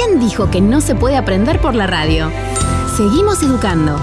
¿Quién dijo que no se puede aprender por la radio? Seguimos educando.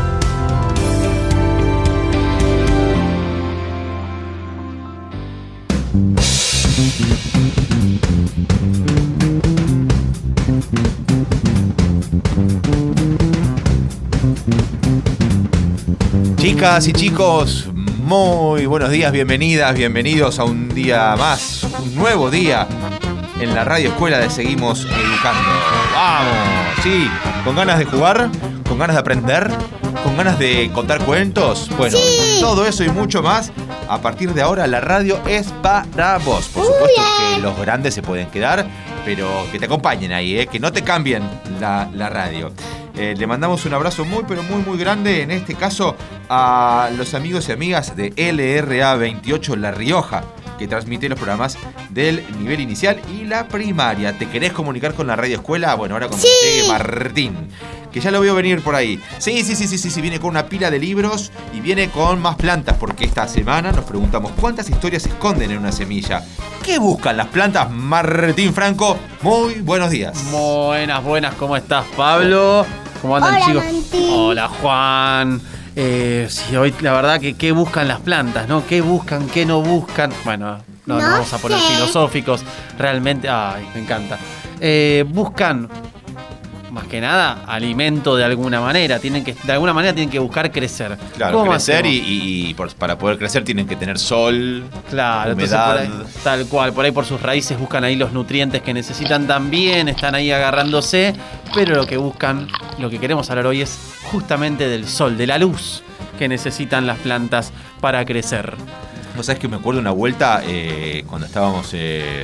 Chicas y chicos, muy buenos días, bienvenidas, bienvenidos a un día más, un nuevo día en la Radio Escuela de Seguimos Educando. ¡Vamos! Sí, con ganas de jugar, con ganas de aprender, con ganas de contar cuentos. Bueno, sí. Todo eso y mucho más. A partir de ahora la radio es para vos. Por supuesto que los grandes se pueden quedar, pero que te acompañen ahí, que no te cambien la radio. Le mandamos un abrazo muy, pero muy, muy grande, en este caso, a los amigos y amigas de LRA 28 La Rioja, que transmite los programas del nivel inicial y la primaria. ¿Te querés comunicar con la radio escuela? Bueno, ahora con Martín, que ya lo veo venir por ahí. Sí, viene con una pila de libros y viene con más plantas, porque esta semana nos preguntamos cuántas historias se esconden en una semilla. ¿Qué buscan las plantas? Martín Franco, muy buenos días. Buenas, ¿cómo estás, Pablo? ¿Cómo andan, chicos? Martín. Hola, Juan. Sí, hoy la verdad que qué buscan las plantas, ¿no? ¿Qué buscan, qué no buscan? Bueno, no vamos a poner filosóficos. Realmente, ay, me encanta. Buscan, más que nada, alimento de alguna manera. De alguna manera tienen que buscar crecer. Claro, crecer y para poder crecer tienen que tener sol, claro, humedad. Entonces, tal cual, por ahí por sus raíces buscan ahí los nutrientes que necesitan también, están ahí agarrándose, pero lo que buscan, lo que queremos hablar hoy es justamente del sol, de la luz que necesitan las plantas para crecer. ¿Vos sabés que me acuerdo una vuelta cuando estábamos...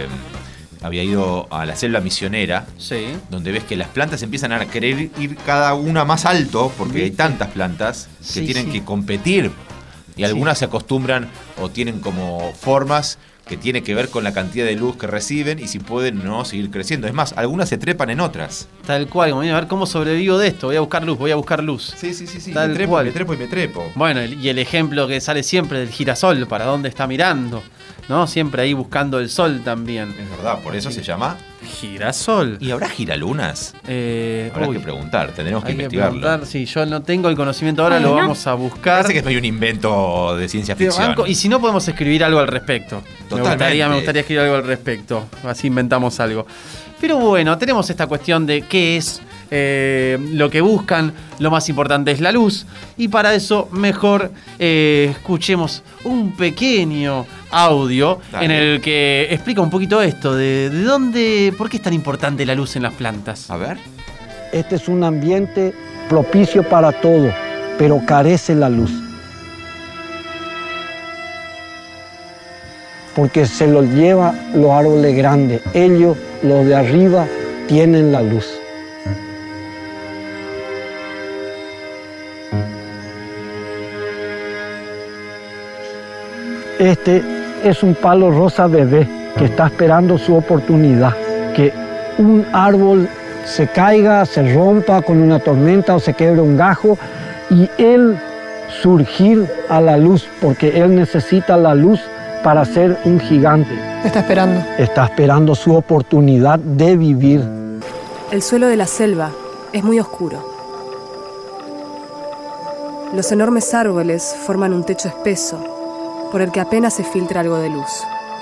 había ido a la selva misionera, sí, donde ves que las plantas empiezan a querer ir cada una más alto, porque hay tantas plantas que tienen que competir, y algunas se acostumbran o tienen como formas que tienen que ver con la cantidad de luz que reciben y si pueden no seguir creciendo. Es más, algunas se trepan en otras. Tal cual, como a ver cómo sobrevivo de esto, voy a buscar luz. Sí, Tal cual. Me trepo. Bueno, y el ejemplo que sale siempre del girasol, para dónde está mirando, ¿no? Siempre ahí buscando el sol también. Es verdad, por eso se llama girasol. ¿Y habrá giralunas? Habrá que preguntar, tendremos que investigarlo. Sí, yo no tengo el conocimiento ahora, lo vamos a buscar. Parece que soy un invento de ciencia ficción. Y si no, podemos escribir algo al respecto. Totalmente. Me gustaría escribir algo al respecto. Así inventamos algo. Pero bueno, tenemos esta cuestión de qué es lo que buscan. Lo más importante es la luz. Y para eso, mejor escuchemos un pequeño audio. Dale. En el que explica un poquito esto de dónde, por qué es tan importante la luz en las plantas. A ver. Este es un ambiente propicio para todo, pero carece la luz. Porque se los lleva los árboles grandes. Ellos, los de arriba, tienen la luz. Este es un palo rosa bebé que está esperando su oportunidad. Que un árbol se caiga, se rompa con una tormenta o se quebre un gajo y él surgir a la luz, porque él necesita la luz para ser un gigante. Está esperando. Está esperando su oportunidad de vivir. El suelo de la selva es muy oscuro. Los enormes árboles forman un techo espeso por el que apenas se filtra algo de luz.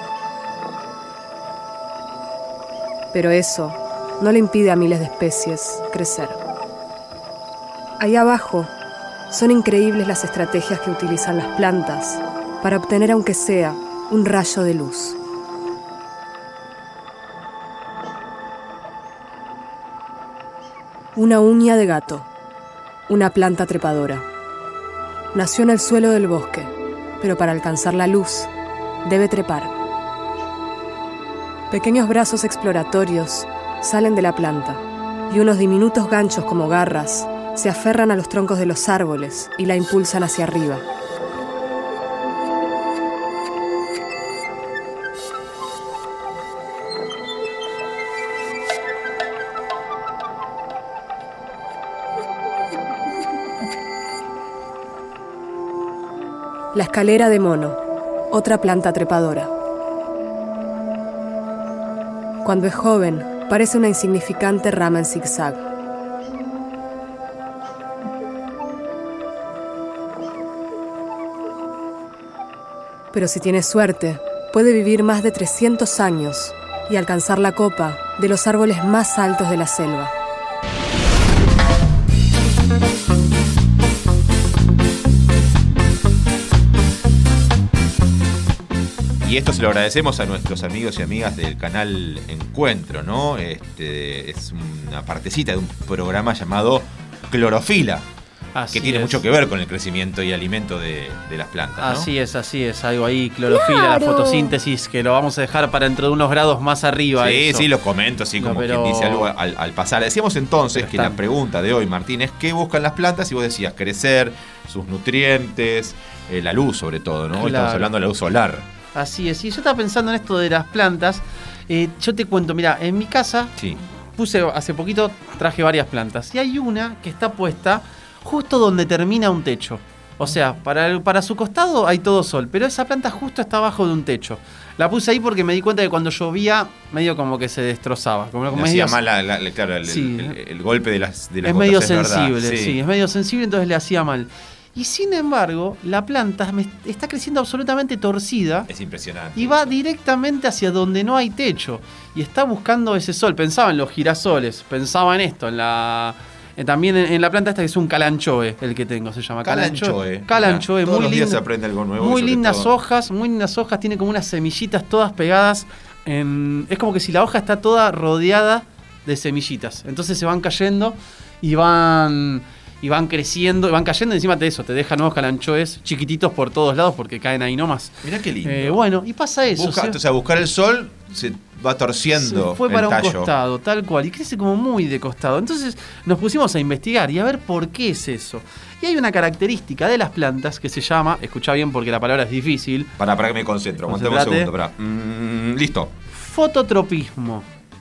Pero eso no le impide a miles de especies crecer. Ahí abajo son increíbles las estrategias que utilizan las plantas para obtener, aunque sea, un rayo de luz. Una uña de gato, una planta trepadora. Nació en el suelo del bosque, pero para alcanzar la luz, debe trepar. Pequeños brazos exploratorios salen de la planta y unos diminutos ganchos como garras se aferran a los troncos de los árboles y la impulsan hacia arriba. La escalera de mono, otra planta trepadora. Cuando es joven, parece una insignificante rama en zigzag. Pero si tiene suerte, puede vivir más de 300 años y alcanzar la copa de los árboles más altos de la selva. Y esto se lo agradecemos a nuestros amigos y amigas del canal Encuentro, ¿no? Es una partecita de un programa llamado Clorofila, que tiene mucho que ver con el crecimiento y alimento de las plantas, ¿no? Así es, algo ahí, clorofila, la fotosíntesis, que lo vamos a dejar para dentro de unos grados más arriba. Sí, lo comento, así como quien dice algo al pasar. Decíamos entonces que la pregunta de hoy, Martín, es ¿qué buscan las plantas? Y vos decías crecer, sus nutrientes, la luz sobre todo, ¿no? Claro. Estamos hablando de la luz solar. Así es, y yo estaba pensando en esto de las plantas. Yo te cuento, mira, en mi casa hace poquito traje varias plantas y hay una que está puesta justo donde termina un techo. O sea, para su costado hay todo sol, pero esa planta justo está abajo de un techo. La puse ahí porque me di cuenta que cuando llovía medio como que se destrozaba. Como hacía mal, el golpe de las es medio sensible, sí, es medio sensible, entonces le hacía mal. Y sin embargo, la planta está creciendo absolutamente torcida. Es impresionante. Y va directamente hacia donde no hay techo. Y está buscando ese sol. Pensaba en los girasoles, pensaba en esto, también en la planta esta que es un calanchoe, el que tengo, se llama calanchoe. Calanchoe, todos muy los lindo. días se aprende algo nuevo. Muy lindas hojas, tiene como unas semillitas todas pegadas. Es como que si la hoja está toda rodeada de semillitas. Entonces se van cayendo y van creciendo, y van cayendo, y encima de eso te dejan nuevos calanchoes chiquititos por todos lados porque caen ahí nomás. Mirá qué lindo. Bueno, y pasa eso. O sea, buscar el sol se va torciendo. Se fue para el tallo. un costado, tal cual, y crece como muy de costado. Entonces nos pusimos a investigar y a ver por qué es eso. Y hay una característica de las plantas que se llama, escuchá bien porque la palabra es difícil. Para que me concentro, aguantemos un segundo, pará. Listo. Fototropismo.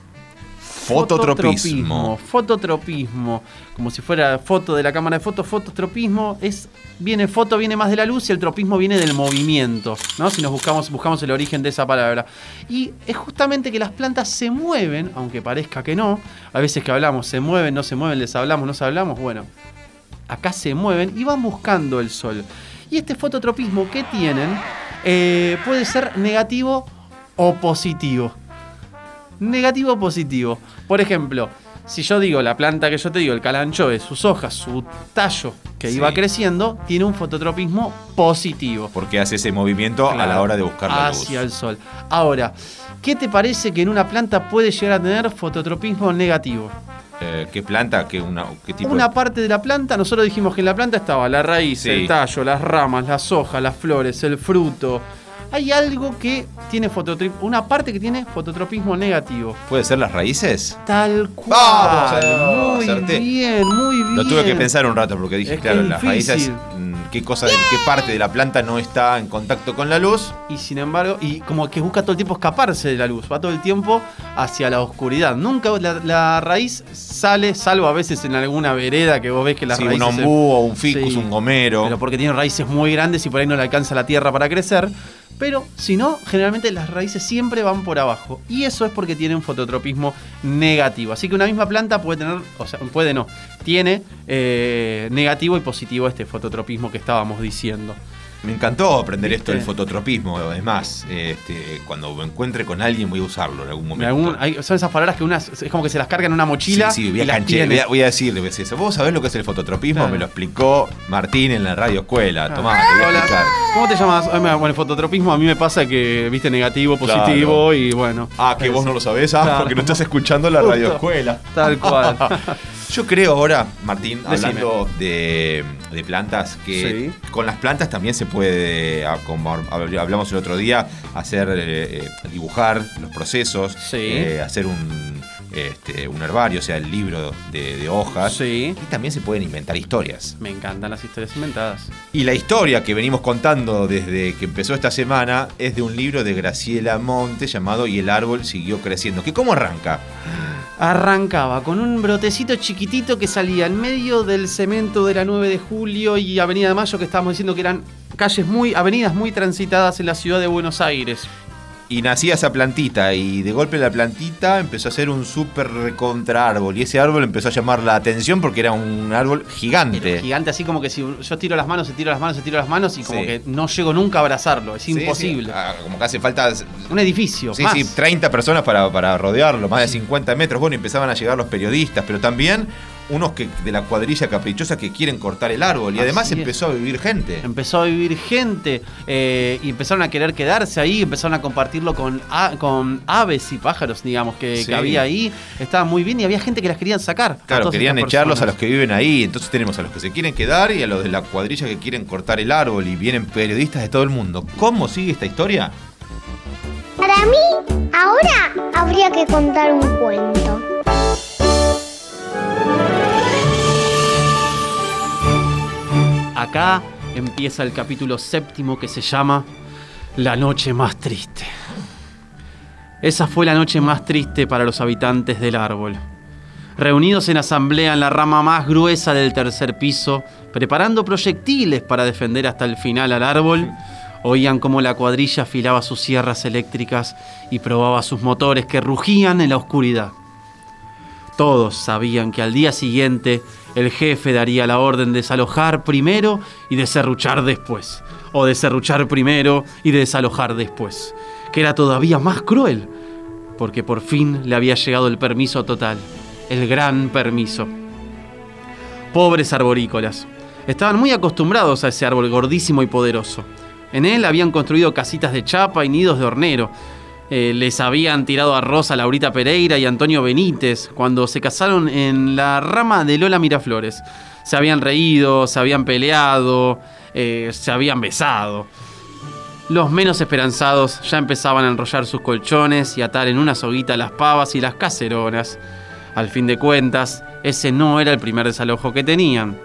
Fototropismo, como si fuera foto de la cámara de fotos. Fototropismo viene más de la luz y el tropismo viene del movimiento, ¿no? Si nos buscamos el origen de esa palabra. Y es justamente que las plantas se mueven, aunque parezca que no. A veces que hablamos, se mueven, no se mueven, les hablamos, no se hablamos. Bueno, acá se mueven y van buscando el sol. Y este fototropismo que tienen puede ser negativo o positivo. Negativo o positivo. Por ejemplo, si yo digo la planta que yo te digo, el calanchoe, sus hojas, su tallo que iba creciendo, tiene un fototropismo positivo. Porque hace ese movimiento a la hora de buscar la luz. Hacia el sol. Ahora, ¿qué te parece que en una planta puede llegar a tener fototropismo negativo? ¿Qué planta? ¿Qué tipo? Una parte de la planta, nosotros dijimos que en la planta estaba la raíz, el tallo, las ramas, las hojas, las flores, el fruto. Hay algo que tiene una parte que tiene fototropismo negativo. ¿Puede ser las raíces? Tal cual. Muy bien. Lo tuve que pensar un rato porque dije, claro, las raíces, qué parte de la planta no está en contacto con la luz. Y sin embargo, y como que busca todo el tiempo escaparse de la luz, va todo el tiempo hacia la oscuridad. Nunca la raíz sale, salvo a veces en alguna vereda que vos ves que las raíces... un ombú o un ficus, un gomero. Pero porque tiene raíces muy grandes y por ahí no le alcanza la tierra para crecer. Pero si no, generalmente las raíces siempre van por abajo. Y eso es porque tiene un fototropismo negativo. Así que una misma planta puede tener, tiene negativo y positivo este fototropismo que estábamos diciendo. Me encantó aprender esto del fototropismo. Es más, cuando me encuentre con alguien voy a usarlo en algún momento. Son esas palabras que es como que se las carga en una mochila. Sí, voy a decirle. ¿Vos sabés lo que es el fototropismo? Claro. Me lo explicó Martín en la radio escuela. Tomá, te voy a explicar. ¿Cómo te llamas? Bueno, el fototropismo a mí me pasa que viste negativo, positivo y bueno. Que vos no lo sabés, porque no estás escuchando la radio escuela. Tal cual. Yo creo ahora, Martín, hablando de plantas, que con las plantas también se puede, como hablamos el otro día, dibujar los procesos, hacer un herbario, o sea, el libro de hojas. Y también se pueden inventar historias. Me encantan las historias inventadas. Y la historia que venimos contando desde que empezó esta semana es de un libro de Graciela Monte llamado Y el árbol siguió creciendo. ¿Cómo arranca? Arrancaba con un brotecito chiquitito que salía en medio del cemento de la 9 de Julio y Avenida de Mayo, que estábamos diciendo que eran avenidas muy transitadas en la ciudad de Buenos Aires. Y nacía esa plantita, y de golpe la plantita empezó a ser un súper recontra árbol. Y ese árbol empezó a llamar la atención porque era un árbol gigante. Era gigante, así como que si yo tiro las manos, tiro las manos y como Sí. que no llego nunca a abrazarlo. Es imposible. Sí. Como que hace falta... Un edificio. Sí, más. sí, 30 personas para rodearlo, más de 50 metros. Bueno, empezaban a llegar los periodistas, pero también unos de la cuadrilla caprichosa que quieren cortar el árbol. Y además Así es. empezó a vivir gente. Empezó a vivir gente y empezaron a querer quedarse ahí, empezaron a compartirlo con aves y pájaros, digamos, que Sí. había ahí. Estaba muy bien y había gente que las querían sacar. Claro, querían echarlos a los que viven ahí. Entonces tenemos a los que se quieren quedar y a los de la cuadrilla que quieren cortar el árbol. Y vienen periodistas de todo el mundo. ¿Cómo sigue esta historia? Para mí, ahora habría que contar un cuento. Acá empieza el capítulo 7 que se llama La noche más triste. Esa fue la noche más triste para los habitantes del árbol. Reunidos en asamblea en la rama más gruesa del tercer piso, preparando proyectiles para defender hasta el final al árbol, oían cómo la cuadrilla afilaba sus sierras eléctricas y probaba sus motores que rugían en la oscuridad. Todos sabían que al día siguiente el jefe daría la orden de desalojar primero y de serruchar después, o de serruchar primero y de desalojar después, que era todavía más cruel, porque por fin le había llegado el permiso total, el gran permiso. Pobres arborícolas, estaban muy acostumbrados a ese árbol gordísimo y poderoso. En él habían construido casitas de chapa y nidos de hornero. Les habían tirado arroz a Laurita Pereira y Antonio Benítez cuando se casaron en la rama de Lola Miraflores. Se habían reído, se habían peleado, se habían besado. Los menos esperanzados ya empezaban a enrollar sus colchones y atar en una soguita las pavas y las caceronas. Al fin de cuentas, ese no era el primer desalojo que tenían.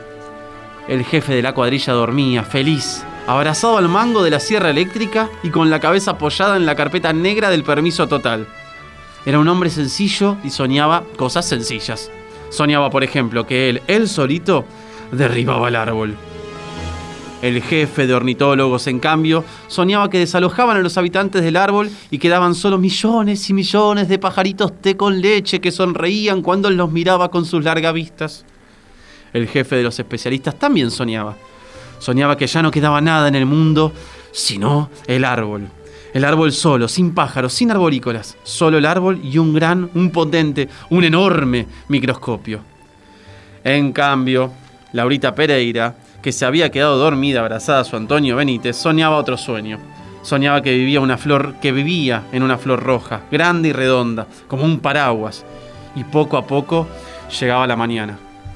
El jefe de la cuadrilla dormía, feliz, abrazado al mango de la sierra eléctrica y con la cabeza apoyada en la carpeta negra del permiso total. Era un hombre sencillo y soñaba cosas sencillas. Soñaba, por ejemplo, que él solito, derribaba el árbol. El jefe de ornitólogos, en cambio, soñaba que desalojaban a los habitantes del árbol y quedaban solo millones y millones de pajaritos té con leche que sonreían cuando él los miraba con sus largas vistas. El jefe de los especialistas también soñaba. Soñaba que ya no quedaba nada en el mundo, sino el árbol. El árbol solo, sin pájaros, sin arborícolas. Solo el árbol y un potente, un enorme microscopio. En cambio, Laurita Pereira, que se había quedado dormida abrazada a su Antonio Benítez, soñaba otro sueño. Soñaba que vivía en una flor roja, grande y redonda, como un paraguas. Y poco a poco llegaba la mañana.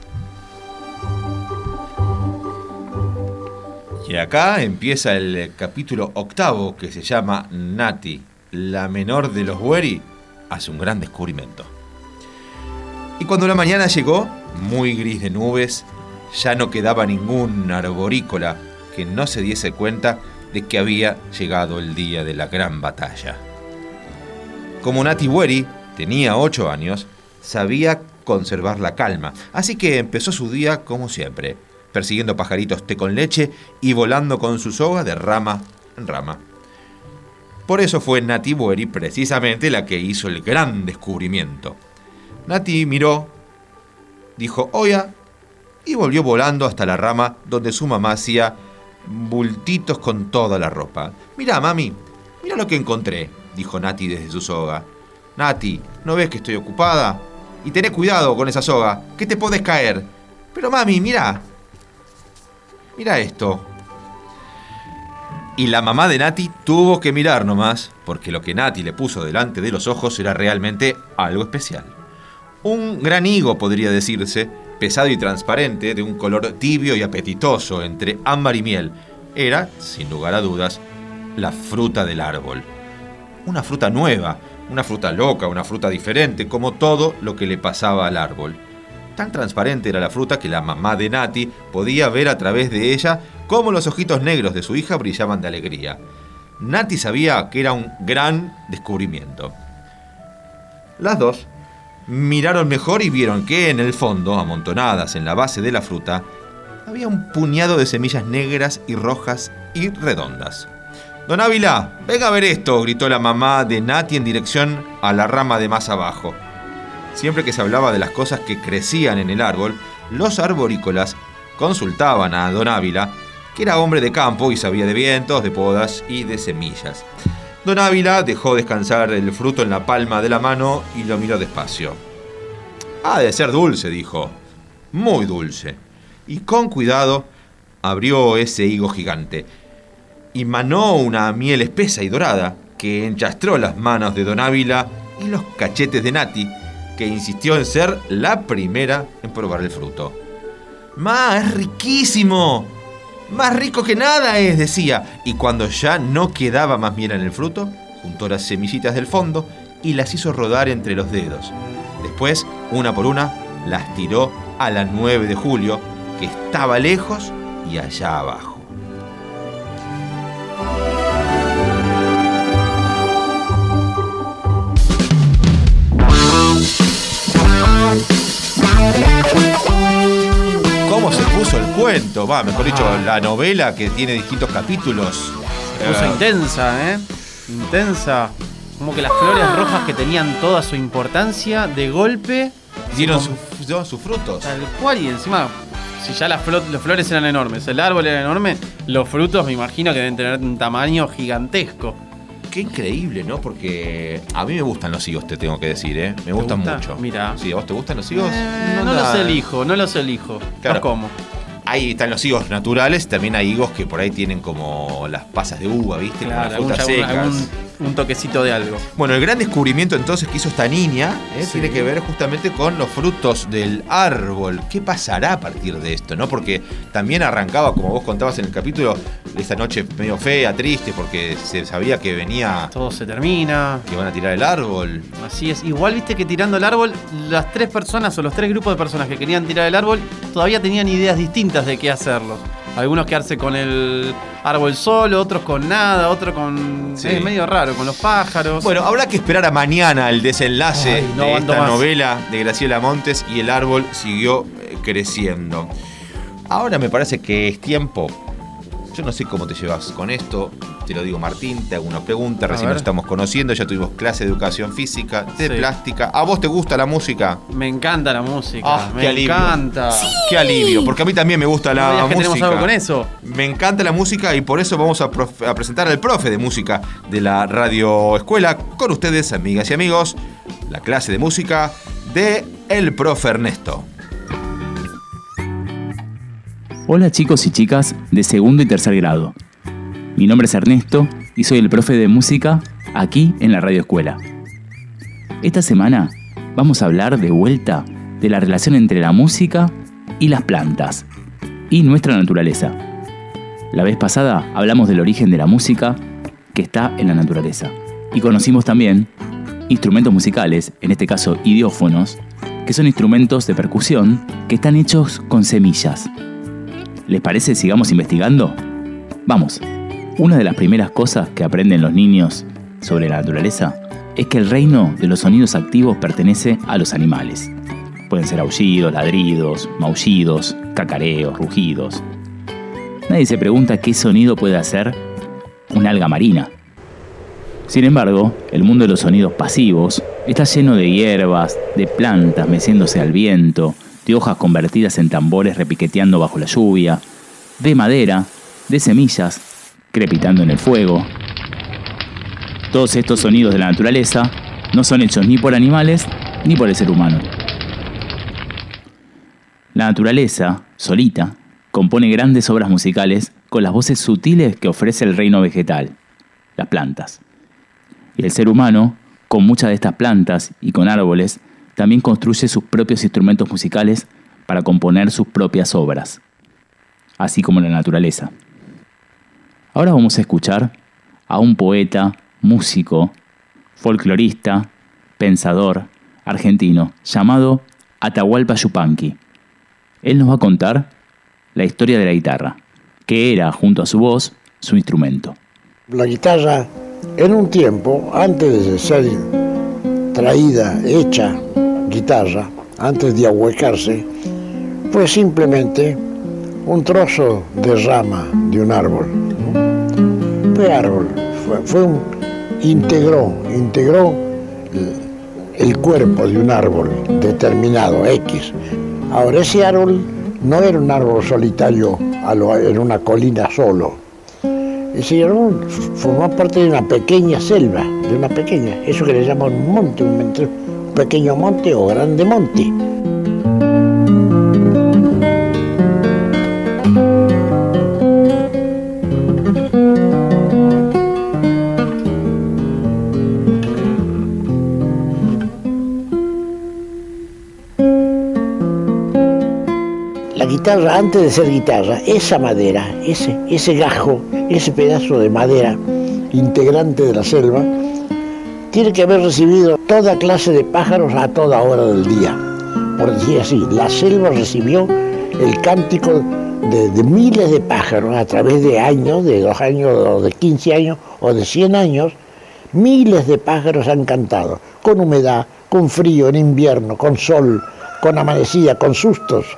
Y acá empieza el capítulo 8 que se llama Nati, la menor de los Bueri, hace un gran descubrimiento. Y cuando la mañana llegó, muy gris de nubes, ya no quedaba ningún arborícola que no se diese cuenta de que había llegado el día de la gran batalla. Como Nati Bueri tenía 8 años, sabía conservar la calma, así que empezó su día como siempre, persiguiendo pajaritos té con leche y volando con su soga de rama en rama. Por eso fue Nati Bueri precisamente la que hizo el gran descubrimiento. Nati miró, dijo «Oya», y volvió volando hasta la rama donde su mamá hacía bultitos con toda la ropa. «Mirá, mami, mirá lo que encontré», dijo Nati desde su soga. «Nati, ¿no ves que estoy ocupada? Y tené cuidado con esa soga, que te podés caer. Pero mami, mirá. Mira esto». Y la mamá de Nati tuvo que mirar nomás, porque lo que Nati le puso delante de los ojos era realmente algo especial. Un gran higo, podría decirse, pesado y transparente, de un color tibio y apetitoso, entre ámbar y miel. Era, sin lugar a dudas, la fruta del árbol. Una fruta nueva, una fruta loca, una fruta diferente, como todo lo que le pasaba al árbol. Tan transparente era la fruta que la mamá de Nati podía ver a través de ella cómo los ojitos negros de su hija brillaban de alegría. Nati sabía que era un gran descubrimiento. Las dos miraron mejor y vieron que en el fondo, amontonadas en la base de la fruta, había un puñado de semillas negras y rojas y redondas. Don Ávila, venga a ver esto, gritó la mamá de Nati en dirección a la rama de más abajo. Siempre que se hablaba de las cosas que crecían en el árbol, los arborícolas consultaban a Don Ávila, que era hombre de campo y sabía de vientos, de podas y de semillas. Don Ávila dejó descansar el fruto en la palma de la mano y lo miró despacio. Ha de ser dulce, dijo. Muy dulce. Y con cuidado abrió ese higo gigante y manó una miel espesa y dorada que enchastró las manos de Don Ávila y los cachetes de Nati, que insistió en ser la primera en probar el fruto. ¡Ma, es riquísimo! ¡Más rico que nada es!, decía. Y cuando ya no quedaba más miel en el fruto, juntó las semillitas del fondo y las hizo rodar entre los dedos. Después, una por una, las tiró a la 9 de julio, que estaba lejos y allá abajo. ¿Cómo se puso el cuento? Mejor dicho, la novela, que tiene distintos capítulos. Se puso intensa, ¿eh? Intensa. Como que las flores rojas, que tenían toda su importancia, de golpe Dieron sus frutos. Tal cual, y encima, si ya las flores eran enormes, el árbol era enorme, los frutos me imagino que deben tener un tamaño gigantesco. Qué increíble, ¿no? Porque a mí me gustan los higos, te tengo que decir, ¿eh? Me gustan mucho. Mira. Sí, ¿a vos te gustan los higos? No los elijo. Claro. Los como. Ahí están los higos naturales, también hay higos que por ahí tienen como las pasas de uva, ¿viste? Claro, como las frutas secas. Un toquecito de algo. Bueno, el gran descubrimiento entonces que hizo esta niña Sí. tiene que ver justamente con los frutos del árbol. ¿Qué pasará a partir de esto, no? Porque también arrancaba, como vos contabas en el capítulo, esta noche medio fea, triste, porque se sabía que venía, Todo se termina. que van a tirar el árbol. Así es. Igual viste que tirando el árbol, las tres personas o los tres grupos de personas que querían tirar el árbol todavía tenían ideas distintas de qué hacerlo. Algunos quedarse con el árbol solo, otros con nada, otros con... Sí. Es medio raro, con los pájaros. Bueno, habrá que esperar a mañana el desenlace Ay, no de aguanto esta más. novela de Graciela Montes, y el árbol siguió creciendo. Ahora me parece que es tiempo. Yo no sé cómo te llevas con esto, te lo digo, Martín, te hago una pregunta, recién nos estamos conociendo, ya tuvimos clase de educación física, de plástica. ¿A vos te gusta la música? Me encanta la música, Ah, me qué alivio. encanta. Qué alivio, porque a mí también me gusta la ¿No veas que música. tenemos algo con eso? Me encanta la música y por eso vamos a presentar al profe de música de la Radio Escuela. Con ustedes, amigas y amigos, la clase de música de el profe Ernesto. Hola chicos y chicas de segundo y tercer grado. Mi nombre es Ernesto y soy el profe de música aquí en la Radio Escuela. Esta semana vamos a hablar de vuelta de la relación entre la música y las plantas y nuestra naturaleza. La vez pasada hablamos del origen de la música que está en la naturaleza y conocimos también instrumentos musicales, en este caso idiófonos, que son instrumentos de percusión que están hechos con semillas. ¿Les parece sigamos investigando? Vamos. Una de las primeras cosas que aprenden los niños sobre la naturaleza es que el reino de los sonidos activos pertenece a los animales. Pueden ser aullidos, ladridos, maullidos, cacareos, rugidos. Nadie se pregunta qué sonido puede hacer una alga marina. Sin embargo, el mundo de los sonidos pasivos está lleno de hierbas, de plantas meciéndose al viento, de hojas convertidas en tambores repiqueteando bajo la lluvia, de madera, de semillas crepitando en el fuego. Todos estos sonidos de la naturaleza no son hechos ni por animales ni por el ser humano. La naturaleza, solita, compone grandes obras musicales con las voces sutiles que ofrece el reino vegetal, las plantas. Y el ser humano, con muchas de estas plantas y con árboles, también construye sus propios instrumentos musicales para componer sus propias obras, así como la naturaleza. Ahora vamos a escuchar a un poeta, músico, folclorista, pensador argentino llamado Atahualpa Yupanqui. Él nos va a contar la historia de la guitarra, que era, junto a su voz, su instrumento. La guitarra, en un tiempo, antes de ser traída, hecha guitarra, antes de ahuecarse, fue simplemente un trozo de rama de un árbol. propio árbol. Integró el cuerpo de un árbol determinado, X. Ahora, ese árbol no era un árbol solitario en una colina solo. Ese árbol formó parte de una pequeña selva, eso que le llaman un monte, un pequeño monte o grande monte. La guitarra, antes de ser guitarra, esa madera, ese gajo, ese pedazo de madera integrante de la selva, tiene que haber recibido toda clase de pájaros a toda hora del día. Por decir así, la selva recibió el cántico de miles de pájaros a través de años, de 2 años, o de 15 años, o de 100 años. Miles de pájaros han cantado, con humedad, con frío en invierno, con sol, con amanecida, con sustos.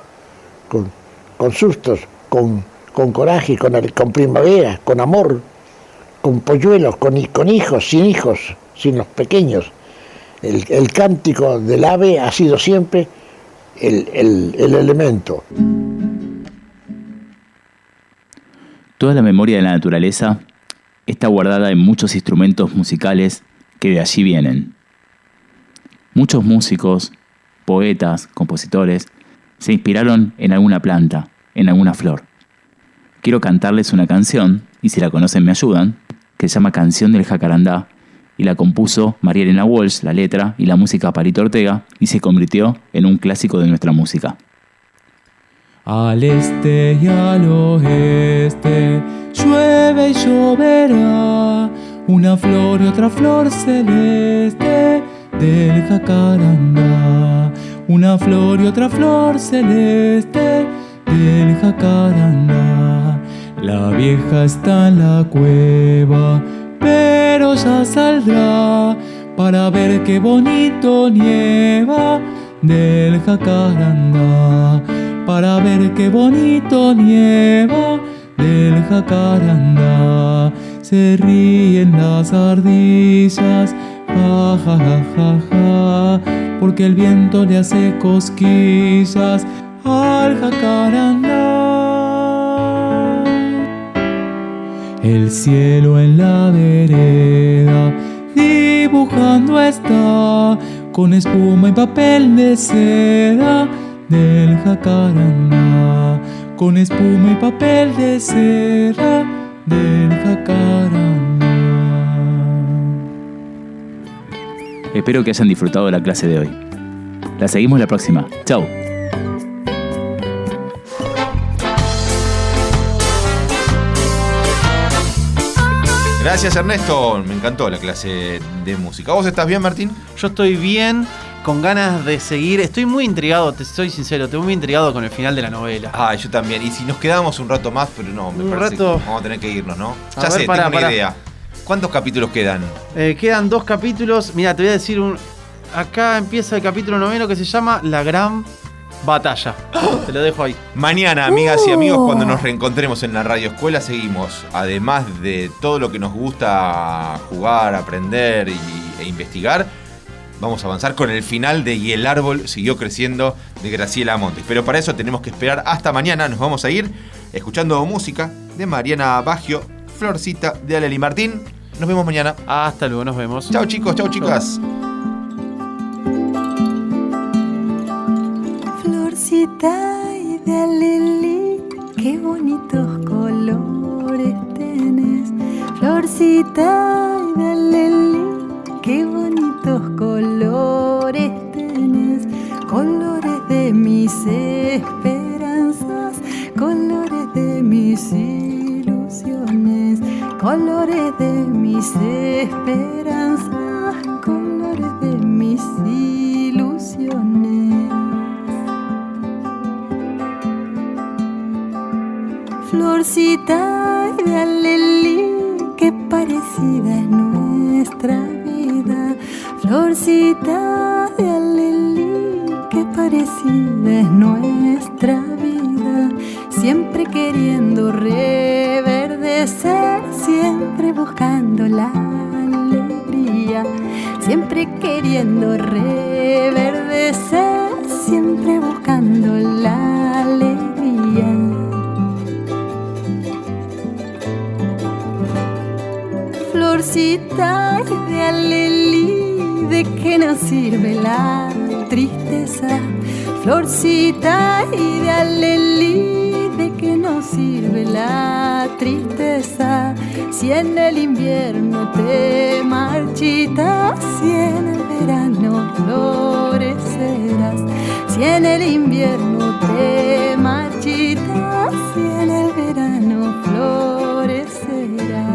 Con coraje, con primavera, con amor, con polluelos, con hijos, sin los pequeños. El cántico del ave ha sido siempre el elemento. Toda la memoria de la naturaleza está guardada en muchos instrumentos musicales que de allí vienen. Muchos músicos, poetas, compositores, se inspiraron en alguna planta, en alguna flor. Quiero cantarles una canción, y si la conocen me ayudan, que se llama Canción del Jacarandá, y la compuso María Elena Walsh, la letra y la música Palito Ortega, y se convirtió en un clásico de nuestra música. Al este y al oeste llueve y lloverá, una flor y otra flor celeste del jacarandá. Una flor y otra flor celeste del jacarandá. La vieja está en la cueva, pero ya saldrá para ver qué bonito nieva del jacarandá. Para ver qué bonito nieva del jacarandá. Se ríen las ardillas, ja, ja, ja, ja, ja, porque el viento le hace cosquillas al jacarandá. El cielo en la vereda dibujando está, con espuma y papel de seda del jacarandá. Con espuma y papel de seda del jacarandá. Espero que hayan disfrutado de la clase de hoy. La seguimos la próxima. Chau. Gracias, Ernesto. Me encantó la clase de música. ¿Vos estás bien, Martín? Yo estoy bien, con ganas de seguir. Estoy muy intrigado, te soy sincero, estoy muy intrigado con el final de la novela. Ah, yo también. Y si nos quedamos un rato más, pero no, me parece que vamos a tener que irnos, ¿no? Ya sé, tengo una idea. ¿Cuántos capítulos quedan? Quedan 2 capítulos. Mira, te voy a decir acá empieza el capítulo 9 que se llama La Gran Batalla. Te lo dejo ahí. Mañana, amigas y amigos, cuando nos reencontremos en la Radio Escuela, seguimos, además de todo lo que nos gusta jugar, aprender e investigar, vamos a avanzar con el final de Y el árbol siguió creciendo, de Graciela Montes. Pero para eso tenemos que esperar hasta mañana. Nos vamos a ir escuchando música de Mariana Baggio, Florcita de Aleli Martín. Nos vemos mañana. Hasta luego, nos vemos. Chao, chicos, chao, chicas. Florcita y de Aleli, qué bonitos colores tenés. Florcita y de Aleli, qué bonitos colores tenés. Colores de mis esperanzas, colores de mis ilusiones, colores de mis esperanzas, colores de mis ilusiones. Florcita de Aleli, qué parecida es nuestra vida. Florcita de Aleli, qué parecida es nuestra vida. Siempre queriendo reverdecer, siempre siempre queriendo reverdecer, siempre buscando la alegría. Florcita de alelí, ¿de qué nos sirve la tristeza? Florcita y de alelí, ¿de qué nos sirve la tristeza? Si en el invierno te marchitas, si en el verano florecerás. Si en el invierno te marchitas, si en el verano florecerás.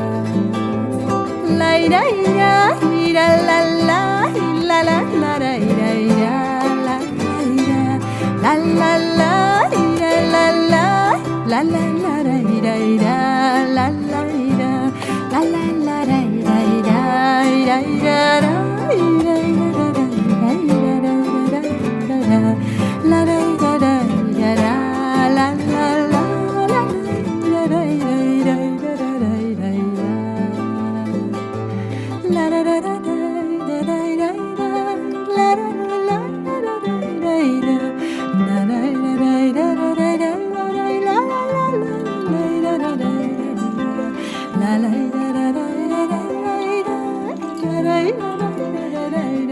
La ira ira ira la la la la la la ira ira la ira la la la ira la la la la la ira ira la la ira la la la ira ira ira ira ira la la la